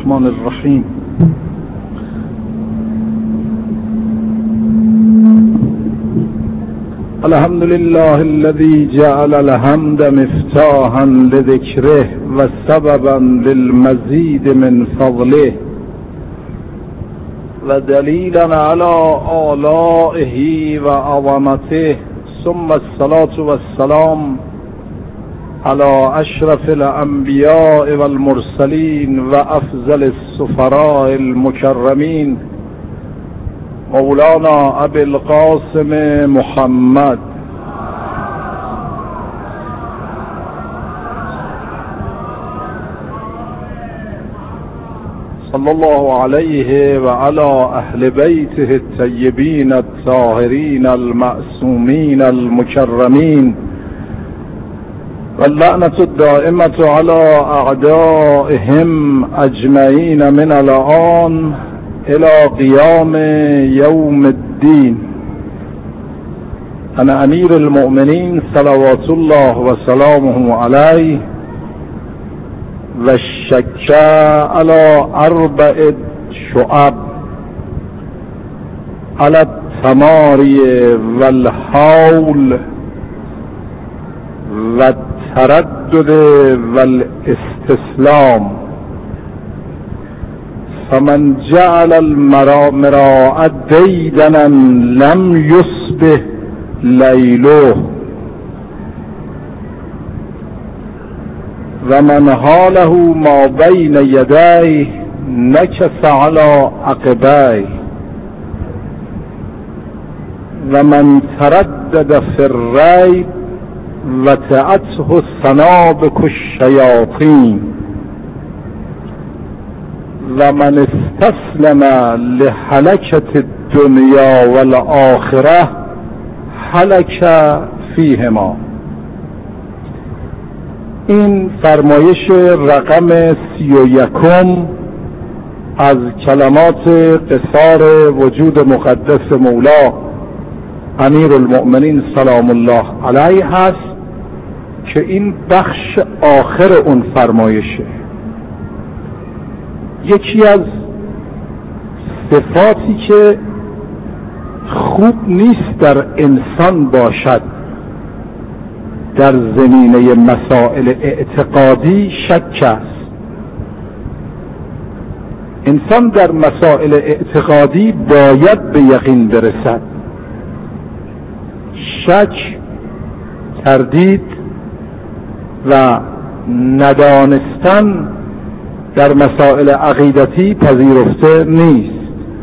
الرحمن الرحیم. الحمد لله الذي جعل الحمد مفتاحا لذكره وسببا للمزيد من فضله ودليلا على آلائه وعظمته، ثم الصلاة والسلام على أشرف الأنبياء والمرسلين وأفضل السفراء المكرمين مولانا أبي القاسم محمد صلى الله عليه وعلى أهل بيته الطيبين الطاهرين المعصومين المكرمين، واللعنة الدائمة على أعدائهم أجمعين من الآن إلى قيام يوم الدين. أنا أمير المؤمنين صلوات الله وسلامه عليه، والشك على 4 شعب: على التماري والحول والتردد والاستسلام. فمن جعل المراء ديدنا لم يصبح ليله، ومن حاله ما بين يديه نكس على عقبيه، ومن تردد في الريب وتأته السنابك الشياطين، ومن استسلم لهلكة الدنيا والآخرة هلك فيهما. این فرمایش رقم 31 از کلمات قصار وجود مقدس مولا امیر المؤمنین سلام الله علیه هست که این بخش آخر اون فرمایشه. یکی از صفاتی که خوب نیست در انسان باشد در زمینه مسائل اعتقادی شک است. انسان در مسائل اعتقادی باید به یقین برسد. شک، تردید و ندانستن در مسائل عقیدتی پذیرفته نیست.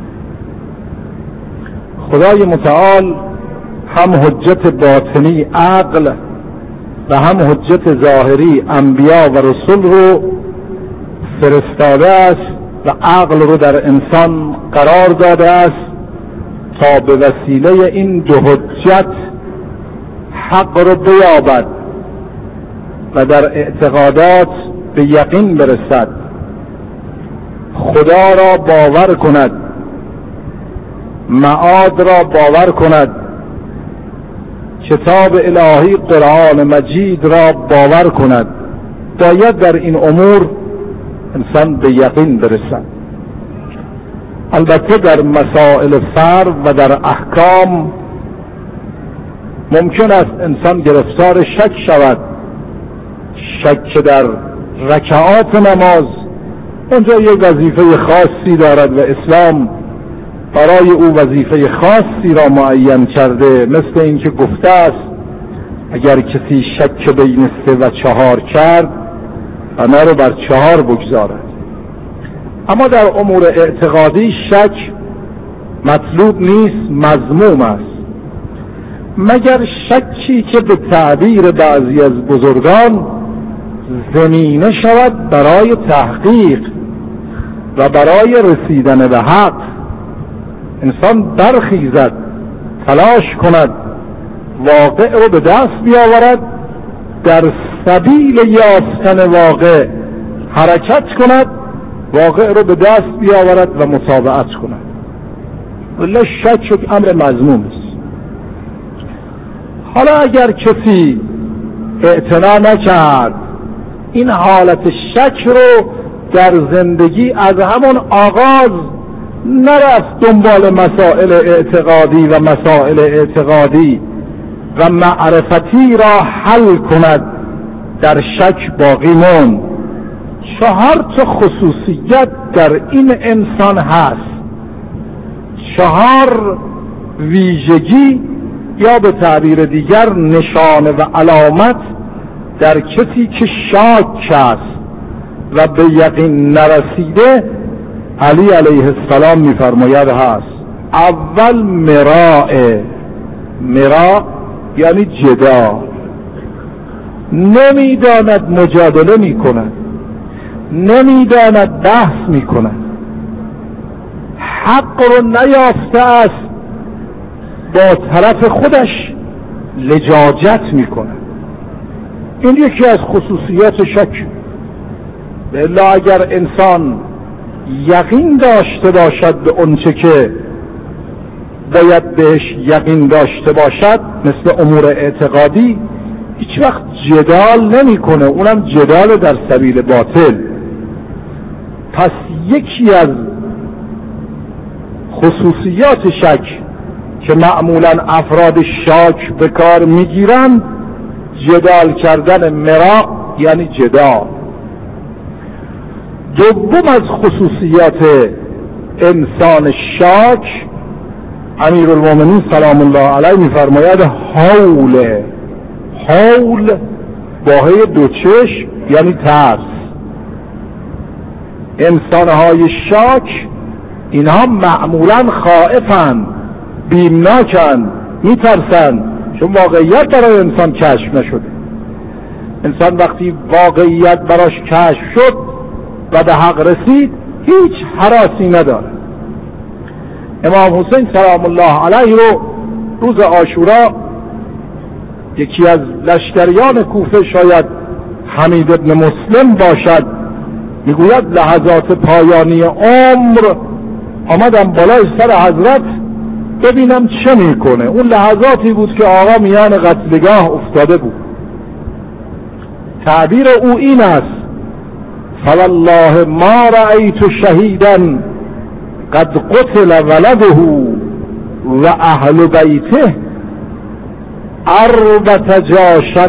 خدای متعال هم حجت باطنی عقل و هم حجت ظاهری انبیا و رسول رو فرستاده است و عقل رو در انسان قرار داده است تا به وسیله این 2 حجت حق رو بیابد و در اعتقادات به یقین برسد، خدا را باور کند، معاد را باور کند، کتاب الهی قرآن مجید را باور کند. باید در این امور انسان به یقین برسد. البته در مسائل فرع و در احکام ممکن است انسان گرفتار شک شود. شک در رکعات نماز، اونجا یک وظیفه خاصی دارد و اسلام برای او وظیفه خاصی را معین کرده، مثل اینکه گفته است اگر کسی شک بین 3 و 4 کرد بنا رو بر 4 بگذارد. اما در امور اعتقادی شک مطلوب نیست، مذموم است، مگر شکی که به تعبیر بعضی از بزرگان زمینه شود برای تحقیق و برای رسیدن به حق. انسان برخیزد، تلاش کند، واقع رو به دست بیاورد، در سبیل یافتن واقع حرکت کند، واقع رو به دست بیاورد و متابعت کند. ولی شک امر مذموم است. حالا اگر کسی اعتنا نکرد، این حالت شک رو در زندگی از همون آغاز نرفت دنبال مسائل اعتقادی و مسائل اعتقادی و معرفتی را حل کند، در شک باقی موند. 4 خصوصیت در این انسان هست، 4 ویژگی یا به تعبیر دیگر نشانه و علامت در کسی که شاک است و به یقین نرسیده. علی علیه السلام میفرماید هست اول مراء یعنی جدال، نمیداند مجادله میکند، نمیداند بحث میکند، حق رو نیافته است با طرف خودش لجاجت میکند. این یکی از خصوصیات شک. الا اگر انسان یقین داشته باشد به اونچه که باید بهش یقین داشته باشد مثل امور اعتقادی، هیچ وقت جدال نمیکنه، اونم جدال در سبیل باطل. پس یکی از خصوصیات شک که معمولا افراد شاک به کار میگیرند جدال کردن، مراء یعنی جدال. دوم از خصوصیات انسان شاک، امیرالمومنین سلام الله علیه میفرماید حول باهای 2 چشم یعنی ترس. انسانهای شاک اینها معمولا خائفن، بیمناکن، میترسن، چون واقعیت برای انسان کشف نشده. انسان وقتی واقعیت براش کشف شد و به حق رسید هیچ هراسی نداره. امام حسین سلام الله علیه رو روز عاشورا یکی از لشکریان کوفه، شاید حمید ابن مسلم باشد، میگوید لحظات پایانی عمر آمدم بالای سر حضرت ببینم چه میکنه. اون لحظاتی بود که آقا میان قتلگاه افتاده بود. تعبیر او این است: فوالله ما رأیت شهیدا قد قتل ولده و اهل بیته اربت جاشا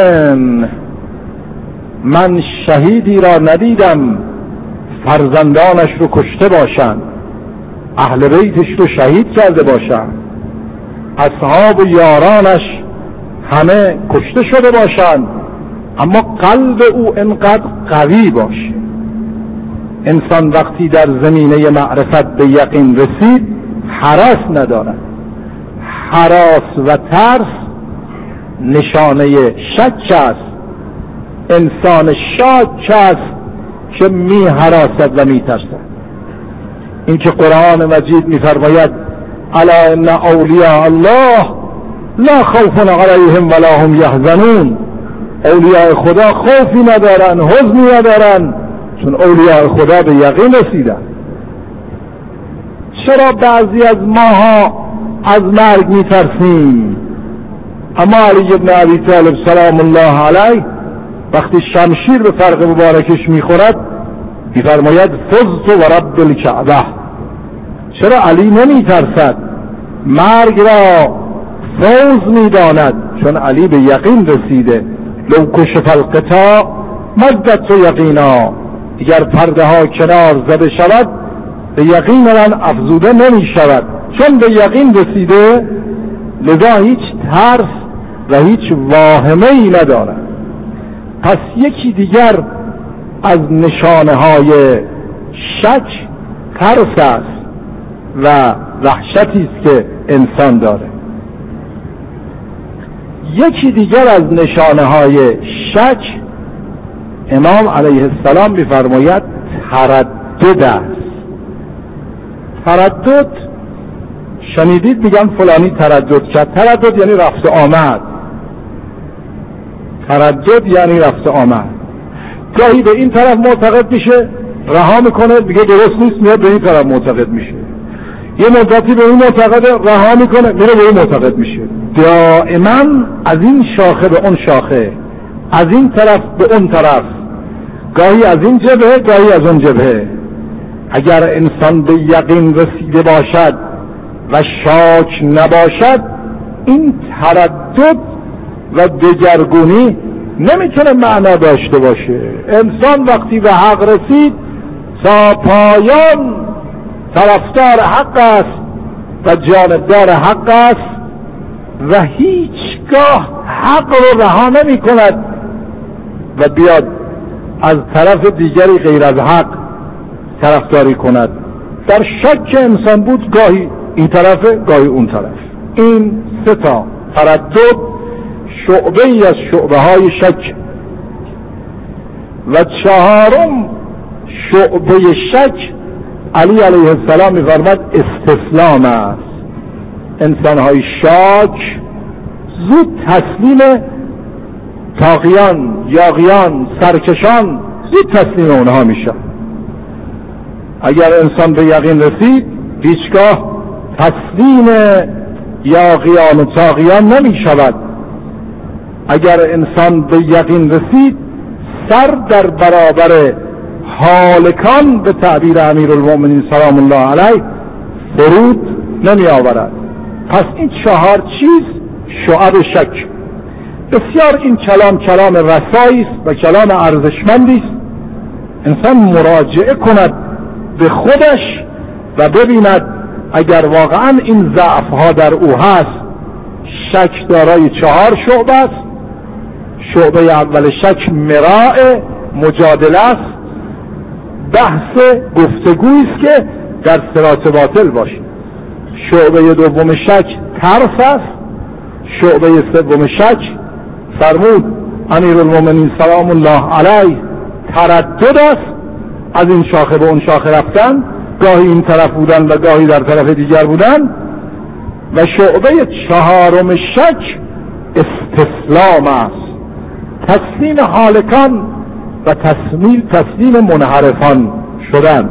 من شهیدی را ندیدم فرزندانش رو کشته باشند، اهل بیتش رو شهید کرده باشند، اصحاب و یارانش همه کشته شده باشند، اما قلب او انقدر قوی باشه. انسان وقتی در زمینه معرفت به یقین رسید هراس ندارد. هراس و ترس نشانه شک است. انسان شاک است که می هراسد و می ترسد. این که قرآن مجید می فرماید الا ان اولیاء الله لا خوف علیهم ولا هم یحزنون، اولیاء خدا خوفی ندارن، حزنی ندارن، چون اولیاء خدا به یقین رسیدن. چرا بعضی از ماها از مرگ می ترسیم؟ اما علی ابن ابی طالب سلام الله علیه وقتی شمشیر به فرق مبارکش میخورد میفرماید فزت و رب الکعبه. چرا علی نمی ترسد؟ مرگ را فوز میداند، چون علی به یقین رسیده. لو کشف القطاع مدت و یقینا، اگر پرده ها کنار زده شود به یقین من افزوده نمی شود، چون به یقین رسیده لذا هیچ ترس و هیچ واهمه‌ای ندارد. پس یکی دیگر از نشانه های شک ترس است و وحشتی است که انسان داره. یکی دیگر از نشانه های شک امام علیه السلام می‌فرماید تردد است. تردد شنیدید میگن فلانی تردد کرد. تردد یعنی رفت آمد. تردد یعنی رفت آمد. گاهی به این طرف معتقد میشه رها میکنه میگه درست نیست، میاد به این طرف معتقد میشه. یه مدتی به این معتقد رها میکنه میره به این معتقد میشه. دائما از این شاخه به اون شاخه، از این طرف به اون طرف، گاهی از این جبهه گاهی از اون جبهه. اگر انسان به یقین رسیده باشد و شاک نباشد، این تردد و دگرگونی نمیتونه معنا داشته باشه. انسان وقتی به حق رسید تا پایان طرفدار حق است و جانبدار حق است و هیچگاه حق رو رها نمی کند و بیاد از طرف دیگری غیر از حق طرفداری کند. در شک انسان بود، گاهی این طرف گاهی اون طرف. این سه تا تردد شعبه ای از شعبه های شک. و چهارم شعبه شک، علی علیه السلام می‌فرماد استسلام است. انسان‌های شاک زود تسلیم طاغیان، یاغیان، سرکشان زود تسلیم اونها میشن. اگر انسان به یقین رسید هیچگاه تسلیم یاغیان و طاغیان نمی شود. اگر انسان به یقین رسید سر در برابر حالکان به تعبیر امیرالمؤمنین سلام الله علیه فرود نمی آورد. پس این چهار چیز شعب شک. بسیار این کلام رسایی است و کلام ارزشمندی است. انسان مراجعه کند به خودش و ببیند اگر واقعا این ضعف ها در او هست. شک دارای چهار شعبه است. شعبه اول شک مراء، مجادله است، بحث گفتگویی است که در صراط باطل باشد. شعبه دوم شک ترس است. شعبه سوم شک فرمود امیرالمؤمنین سلام الله علیه تردد است، از این شاخه به اون شاخه رفتن، گاهی این طرف بودن و گاهی در طرف دیگر بودن. و شعبه چهارم شک استسلام است، تسلیم حالکان و تسلیم منحرفان شدن.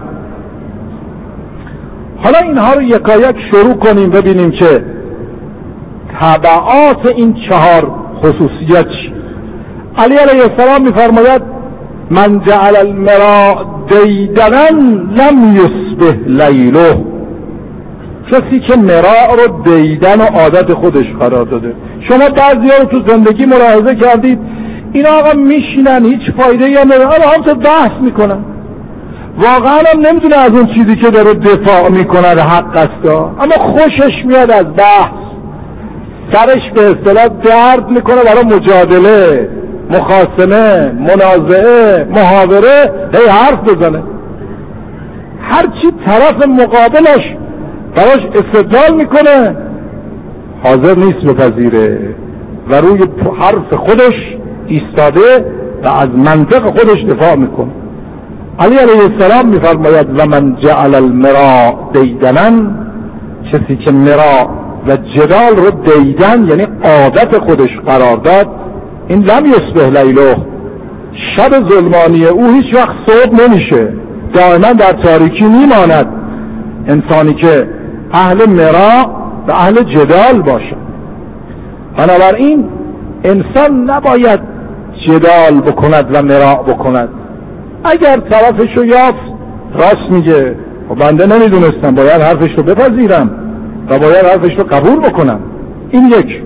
حالا اینها رو یکایک شروع کنیم ببینیم که تبعات این چهار خصوصیت چی. علی علیه السلام می‌فرماید من جعل المراء دیدنا لم یصبح لیله. کسی که مراء رو دیدن و عادت خودش قرار داده. شما بعضی‌ها رو تو زندگی ملاحظه کردید اینا آقا میشینن هیچ فایده‌ای هم نداره، هم تو بحث میکنن، واقعا هم نمیدونه از اون چیزی که داره دفاع میکنه حق است، اما خوشش میاد از بحث، سرش به اصطلاح درد میکنه برای مجادله، مخاصمه، منازعه، محاوره، هی حرف بزنه. هرچی طرف مقابلش براش استدلال میکنه حاضر نیست بپذیره و روی حرف خودش ایستاده و از منطق خودش دفاع میکنه. علی علیه السلام میفرماید و من جعل المراء دیدنا، کسی که مراء و جدال رو دیدن یعنی عادت خودش قرار داد، این لم یصبح لیله، شب ظلمانی او هیچ وقت صبح نمیشه، دائما در تاریکی میماند. انسانی که اهل مراء و اهل جدال باشه. بنابراین انسان نباید جدال بکند و مراء بکند. اگر طرفشو یافت راست میگه و بنده نمیدونستم، باید حرفش رو بپذیرم و باید حرفش رو قبول بکنم. این یک.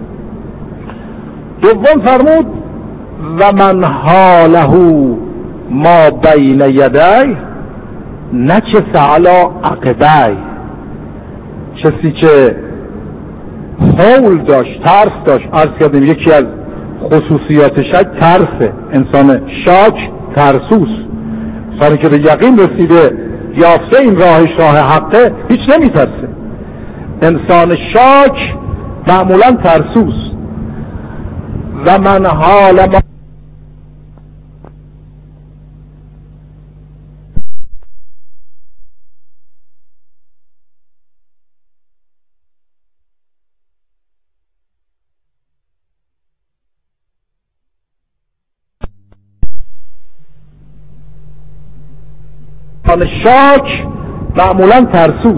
دوم فرمود و من حاله ما بین یدی نکس علی عقبی. کسی که حول داشت، ترس داشت، عرض کردیم یکی از خصوصیات شک ترسه. انسان شاک ترسوس، انسانی که به یقین رسیده یافته این راهش راه حقه هیچ نمی ترسه. انسان شاک معمولا ترسوس. و من حال ما شاک معمولا ترسوس.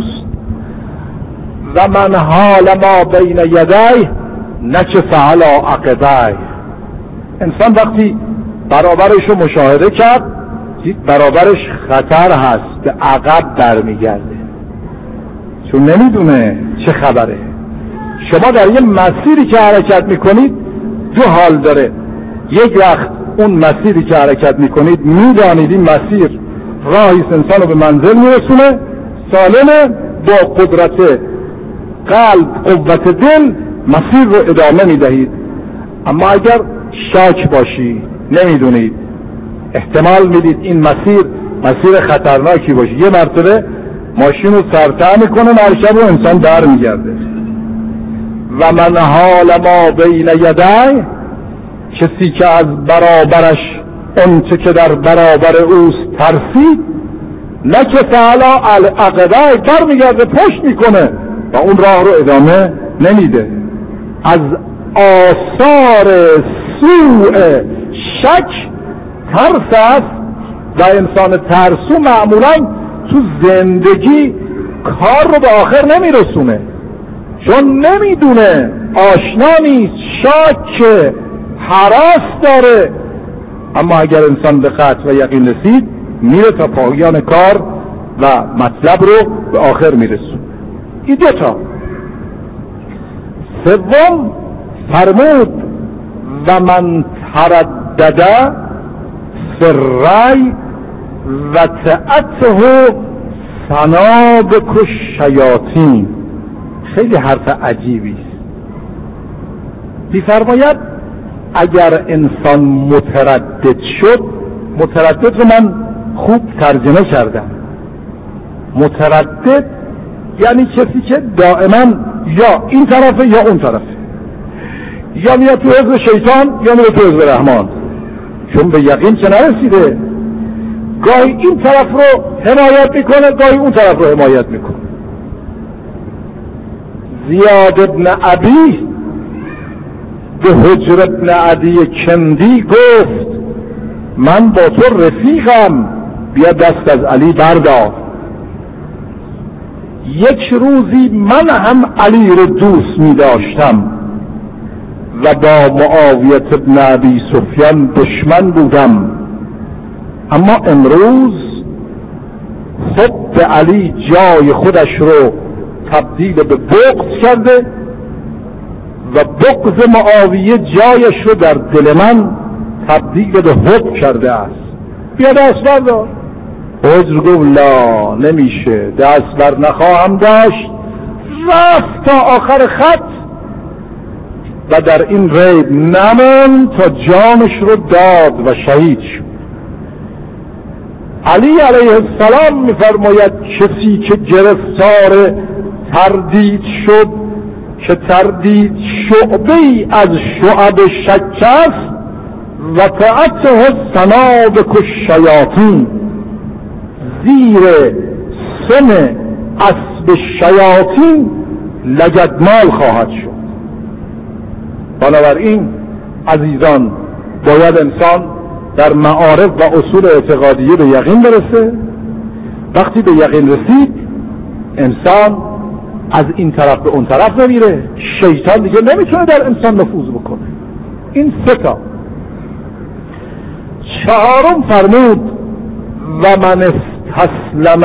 و من حال ما بین یدی نکس علی عقبی. انسان وقتی برابرش رو مشاهده کرد، دید برابرش خطر هست، به عقب برمیگرده چون نمیدونه چه خبره. شما در یه مسیری که حرکت میکنید دو حال داره. یک وقت اون مسیری که حرکت میکنید میدانید این مسیر راهی انسان رو به منزل میرسونه، سالمه، با قدرت قلب، قوت دل مسیر رو ادامه میدهید. اما اگر شاک باشی، نمیدونید، احتمال میدید این مسیر خطرناکی باشه، یه مرتبه ماشین رو سرطع میکنه، مرکب رو انسان در میگرده. و من حال ما بین یدی، کسی که از برابرش اون چه که در برابر اوست ترسید، نه که فعلا العقبه بر میگرده پشت میکنه و اون راه رو ادامه نمیده. از آثار سوء شک ترس است و انسان ترسو معمولا تو زندگی کار رو به آخر نمیرسونه، چون نمیدونه، آشنا نیست، شاک، هراس داره. اما اگر انسان به قطع و یقین رسید، میره تا پایان کار و مطلب رو به آخر میرسونه. این دوتا. سوم فرمود و من تردده فی الرأی و تأته سنابک الشیاطین. خیلی حرف عجیبی است. می‌فرماید اگر انسان متردد شد، متردد رو من خوب ترجمه کردم، متردد یعنی کسی که دائما یا این طرفه یا اون طرفه، یا میاد تو حزب شیطان یا میاد تو حزب رحمان، چون به یقین چه نرسیده، گاهی این طرف رو حمایت میکنه، گاهی اون طرف رو حمایت میکنه. زیاد ابن عبی به حجر ابن عدی کندی گفت من با تو رفیقم، بیا دست از علی بردار. یک روزی من هم علی رو دوست می داشتم و با معاویت ابن ابی سفیان دشمن بودم، اما امروز حب علی جای خودش رو تبدیل به بغض کرده و بغض معاویه جایش رو در دل من تبدیل به حب کرده است. بیا دست بردار. حجر گفت لا، نمیشه، دست بر نخواهم داشت. رفت تا آخر خط و در این ریب نمون تا جانش رو داد و شهید شد. علی علیه السلام میفرماید کسی که گرفتار تردید شد، که تردید شعبه‌ای از شعب شک است، و تعته سنابک الشیاطین، زیر سم اسب شیاطین لگدمال خواهد شد. بنابراین عزیزان، باید انسان در معارف و اصول اعتقادیه به یقین برسه. وقتی به یقین رسید، انسان از این طرف به اون طرف نمیره، شیطان دیگه نمیتونه در انسان نفوذ بکنه. این سه تا. چهارم فرمود و من استسلم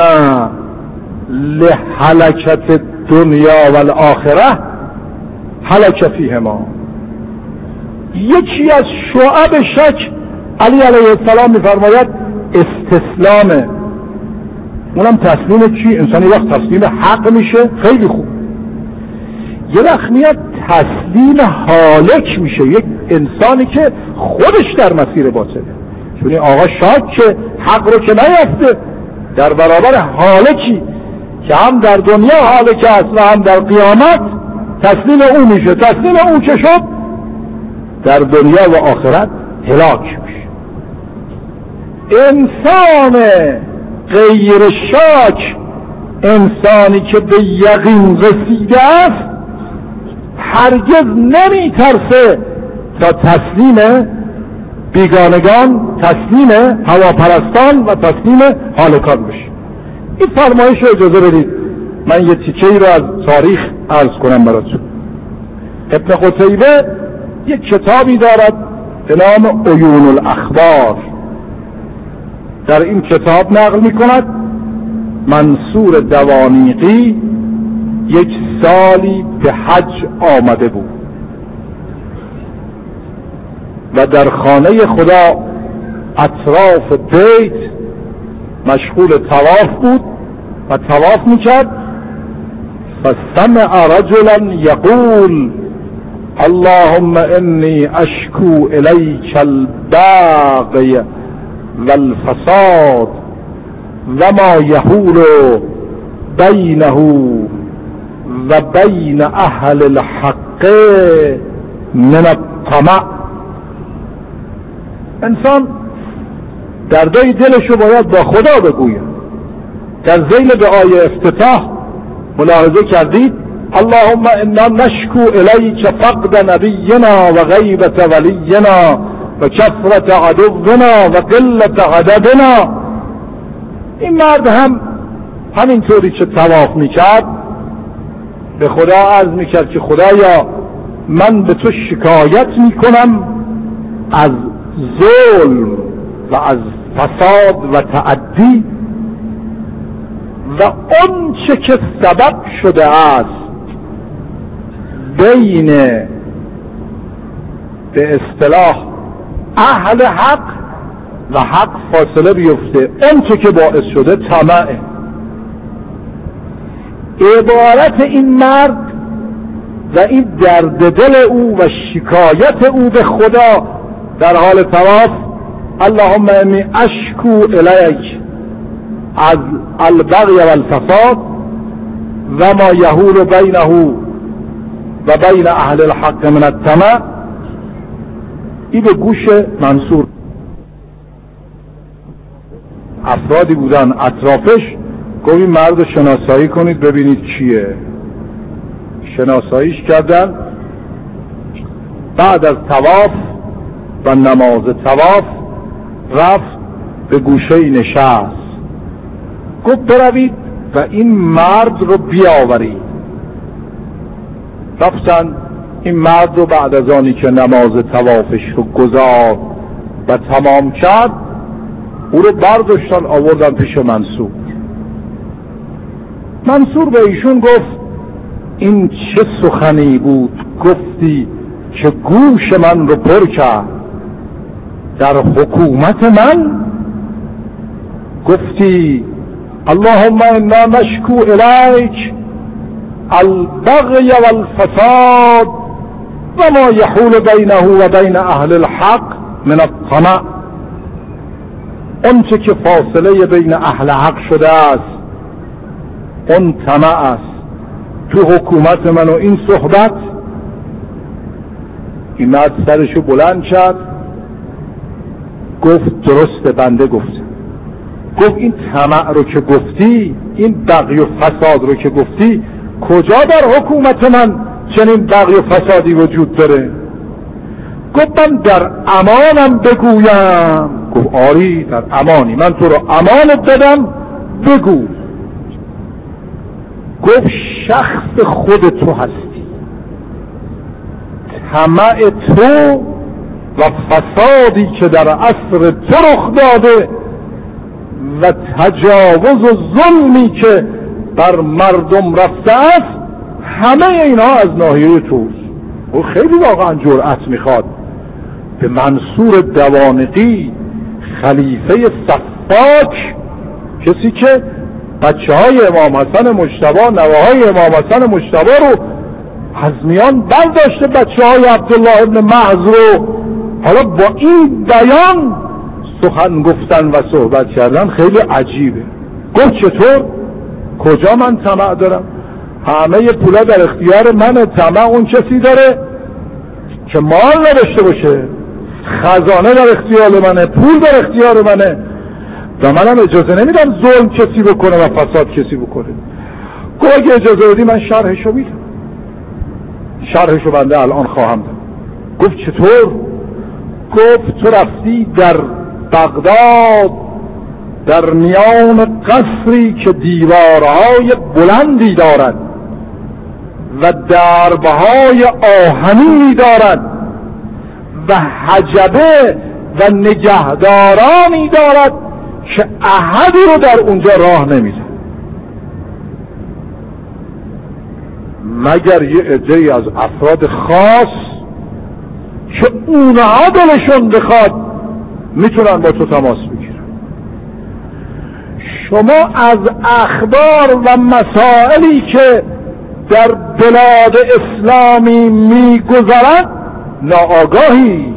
لهلکت دنیا و الاخره هلک فیهما. یکی از شعب شک علی علیه السلام میفرماید استسلامه. اونم تسلیم چی؟ انسانی وقت تسلیم حق میشه خیلی خوب، یه وقت میاد تسلیم هالک میشه، یک انسانی که خودش در مسیر باطله. چون این آقا شاک که حق رو که نیافته، در برابر هالکی که هم در دنیا هالک است و هم در قیامت تسلیم او میشه. تسلیم او که شد، در دنیا و آخرت هلاک میشه. انسان غیر شاک، انسانی که به یقین رسیده است، هرگز نمی ترسه تا تسلیم بیگانگان، تسلیم هواپرستان و تسلیم هالکان بشه. این فرمایش رو اجازه بدید من یه تیکه‌ای رو از تاریخ عرض کنم براتون. ابن قتیبه یک کتابی دارد به نام عیون الاخبار در این کتاب نقل می کند منصور دوانیقی یک سالی به حج آمده بود و در خانه خدا اطراف بیت مشغول طواف بود و طواف میکرد. فسمع رجلا یقول اللهم انی اشکو الیک البغی والفساد وما یحول بینه و بین اهل الحق من الطمع. انسان دردای دلشو باید با خدا بگوید. در ذیل دعای افتتاح ملاحظه کردید اللهم انا نشکو الیک فقد نبینا و غیبت ولینا و کثرت عدونا و قلت عددنا. این مرد هم همینطوری که طواف میکرد به خدا عرض میکرد که خدایا من به تو شکایت میکنم از ظلم و از فساد و تعدی و اون چه که سبب شده است بین به اصطلاح اهل حق و حق فاصله بیفته، اون چه که باعث شده طمعه. عبارت این مرد و این درد دل او و شکایت او به خدا در حال طواف اللهم انی اشکو الیک از البغی و الفساد و ما یحول بینه و بین اهل الحق من الطمع. این به گوش منصور افرادی بودن اطرافش، گفت این مرد رو شناسایی کنید ببینید کیه. شناساییش کردن. بعد از طواف و نماز طواف رفت به گوشه نشست، گفت بروید و این مرد رو بیاورید. رفتن این مرد رو بعد از آنی که نماز طوافش رو گزارد و تمام کرد او رو برداشتن آوردن پیش منصور. منصور به ایشون گفت این چه سخنی بود گفتی که گوش من رو پر کرد؟ در حکومت من گفتی اللهم انا نشکو الیک البغی والفساد و ما یحول بینه و بین اهل الحق من الطمع. اون چه که فاصله بین اهل حق شده است اون طمع است. تو حکومت من و این صحبت. این مرد سرشو بلند کرد گفت درسته بنده گفت. گفت این طمع رو که گفتی، این بغی و فساد رو که گفتی، کجا در حکومت من چنین بغی و فسادی وجود داره؟ گفت من در امانم بگویم. گفت آری در امانی، من تو رو امانت دادم بگو. گفت شخص خود تو هستی، طمع تو و فسادی که در عصر تو رخ داده و تجاوز و ظلمی که بر مردم رفته است، همه اینها از ناحیه توست. و خیلی واقعا جرأت میخواد به منصور دوانقی خلیفه صفاک، کسی که بچه های امام حسن مجتبی، نوه‌های امام حسن مجتبی رو از میان برداشته، بچه های عبدالله ابن محض رو، حالا با این بیان سخن گفتن و صحبت کردن خیلی عجیبه. گفت چطور؟ کجا من طمع دارم؟ همه پولا در اختیار منه. طمع اون کسی داره که مال نداشته باشه، خزانه در اختیار منه، پول در اختیار منه و منم اجازه نمیدم ظلم کسی بکنه و فساد کسی بکنه. گفت اگه اجازه بدی من شرحشو میدم. شرحشو بنده الان خواهم داد. گفت چطور؟ گفت تو رفتی در بغداد در میان قصری که دیوارهای بلندی دارد و دربهای آهنی دارد و حجبه و نگهدارانی دارد که احدی رو در اونجا راه نمیده مگر یه عده‌ای از افراد خاص که اونها دلشون بخواد میتونن با تو تماس بگیرن. شما از اخبار و مسائلی که در بلاد اسلامی میگذرد ناآگاهی.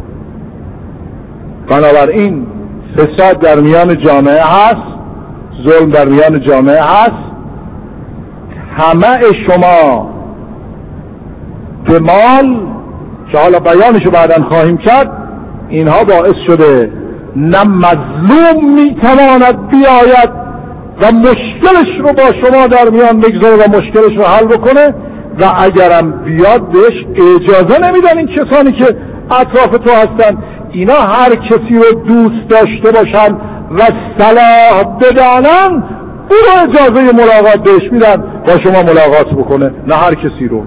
بنابراین فساد در میان جامعه هست، ظلم در میان جامعه هست. همه شما به مال که حالا بیانشو بعداً خواهیم کرد، اینها باعث شده نه مظلوم میتواند بیاید و مشکلش رو با شما در میان بگذاره و مشکلش رو حل بکنه، و اگرم بیاد بهش اجازه نمیدن. این کسانی که اطراف تو هستن اینا هر کسی رو دوست داشته باشن و صلاح بدانن، او رو اجازه ملاقات بهش میدن با شما ملاقات بکنه، نه هر کسی رو.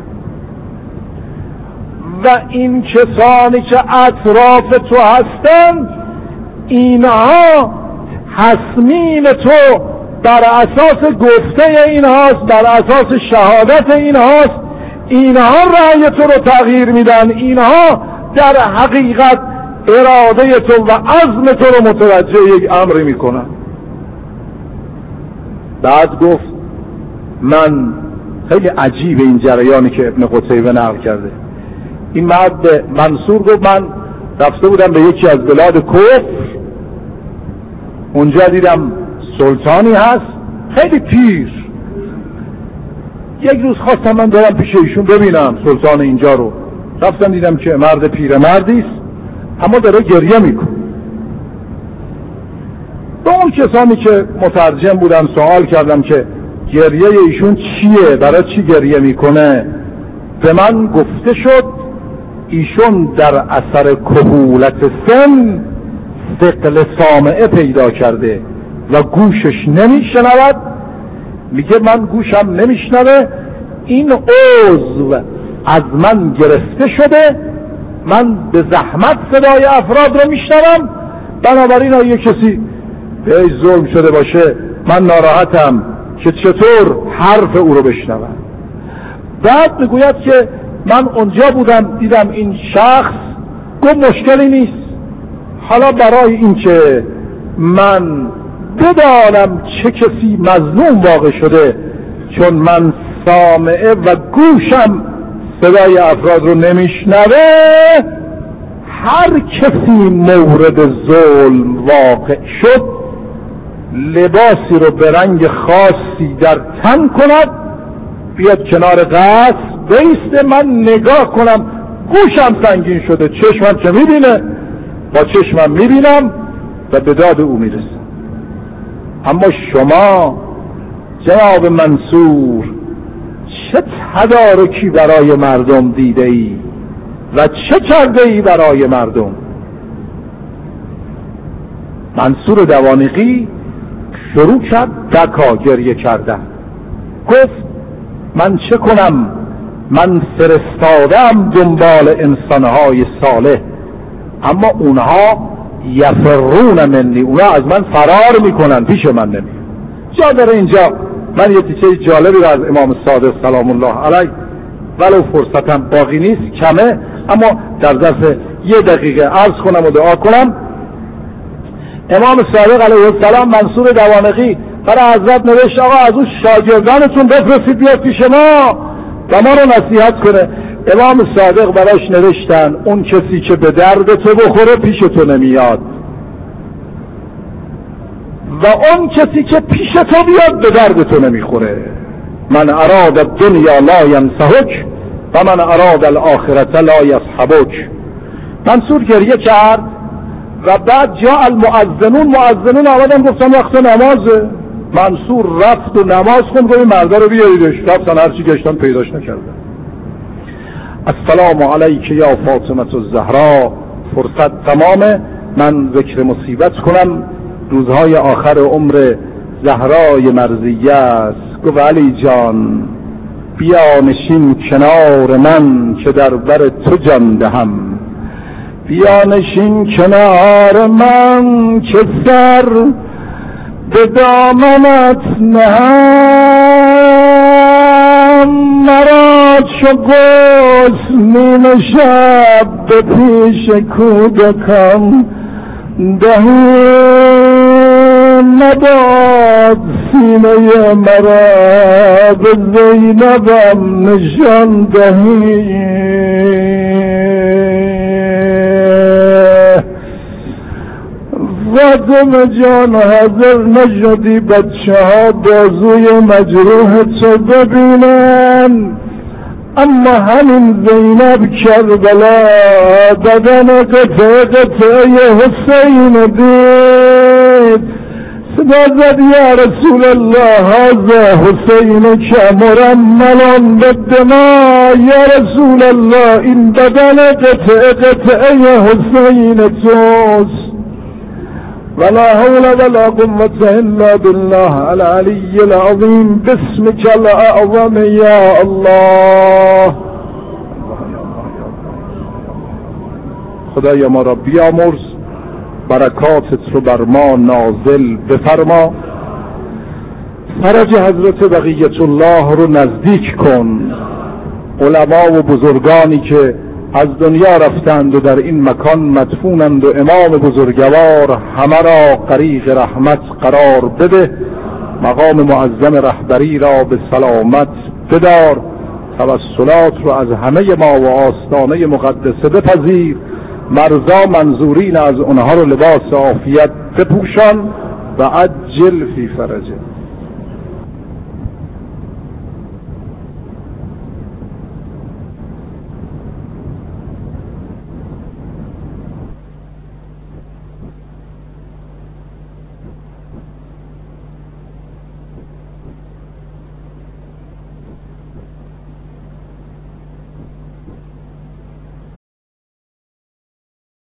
و این کسانی که اطراف تو هستن اینها تصمیم تو بر اساس گفته اینهاست، بر اساس شهادت اینهاست. اینها رأی تو رو تغییر میدن، اینها در حقیقت اراده تو و عزم تو رو متوجه یک امری میکنن. بعد گفت من خیلی عجیب این جریانی که ابن قتیبه نقل کرده. این مرد منصور گفت من رفته بودم به یکی از بلاد کفر، اونجا دیدم سلطانی هست خیلی پیر. یک روز خواستم من دارم پیش ایشون ببینم سلطان اینجا رو. رفتم دیدم که مرد پیرمردی است اما داره گریه میکنه. به اون کسانی که مترجم بودن سوال کردم که گریه ایشون چیه، برای چی گریه میکنه. به من گفته شد ایشون در اثر کهولت سن ثقل سامعه پیدا کرده و گوشش نمیشنود. میگه من گوشم نمیشنوه، این عضو از من گرفته شده، من به زحمت صدای افراد رو میشنوم، بنابراین اگه کسی بهش ظلم شده باشه من ناراحتم که چطور حرف او رو بشنوم. بعد میگوید که من اونجا بودم دیدم این شخص، گفت مشکلی نیست، حالا برای این که من بدانم چه کسی مظلوم واقع شده، چون من سامعه و گوشم صدای افراد رو نمیشنوه، هر کسی مورد ظلم واقع شد لباسی رو به رنگ خاصی در تن کند، بیاد کنار قصر بیسته، من نگاه کنم گوشم سنگین شده، چشمم چه میبینه، با چشمم میبینم و به داد او میرسم. اما شما جناب منصور چه تدارکی برای مردم دیده ای و چه کرده ای برای مردم؟ منصور دوانقی شروع کرد بکا گریه کردن. گفت من چه کنم، من فرستادم دنبال انسانهای صالح اما اونها یفرون منی، اونها از من فرار میکنن، پیش من نمی. جا داره اینجا من یه تیکه جالبی رو از امام صادق سلام الله علیه، ولو فرصتم باقی نیست کمه، اما در ظرف یه دقیقه عرض کنم و دعا کنم. امام صادق علیه السلام منصور دوانقی برای حضرت نوشت آقا از اون شاگردانتون بفرستید بیاد پیش ما و ما رو نصیحت کنه. امام صادق براش نوشتن اون کسی که به درد تو بخوره پیش تو نمیاد و اون کسی که پیش تو بیاد به درد تو نمیخوره. من اراد الدنیا لا ینسحک و من اراد الاخرت لا یصحبک. منصور گریه کرد و بعد جاء المؤذنون، مؤذنون آمدن گفتن وقت نمازه. منصور رفت و نماز خوند، گفت مردا رو بیاریدش. رفتن هرچی گشتن پیداش نکردن. السلام علیک یا فاطمه الزهرا. فرصت تمامه، من ذکر مصیبت کنم. روزهای آخر عمر زهرای مرضیه است. گفت علی جان بیا نشین کنار من که در بر تو جان دهم. بیا نشین کنار من که سر به دامنت نهم، مرا چو غسل نیمه شب به پیش کودکان دهیم، نباد سینه مرا به زینبم نشان دهیم. فاطمه جان حاضر نشدی بچه ها بازوی مجروح تو ببینن، اما همین زینب کربلا بدن قطعه قطعه حسین دید، صدا زد یا رسول الله هذا حسین که مرملان بالدماء، یا رسول الله این بدن قطعه قطعه حسین توست. ولا حول ولا قوة إلا بالله العلي العظيم باسمك الأعظم يا الله. خدای ما را بیامرز، برکاتت رو بر ما نازل بفرما، فرج حضرت بقیت الله رو نزدیک کن، علما و بزرگانی که از دنیا رفتند و در این مکان مدفونند و امام بزرگوار همه را غریق رحمت قرار بده، مقام معظم رهبری را به سلامت بدار، توسلات رو از همه ما و آستانه مقدسه بپذیر، مرضا منظورین از اونها رو لباس عافیت بپوشان و عجل فی فرجه.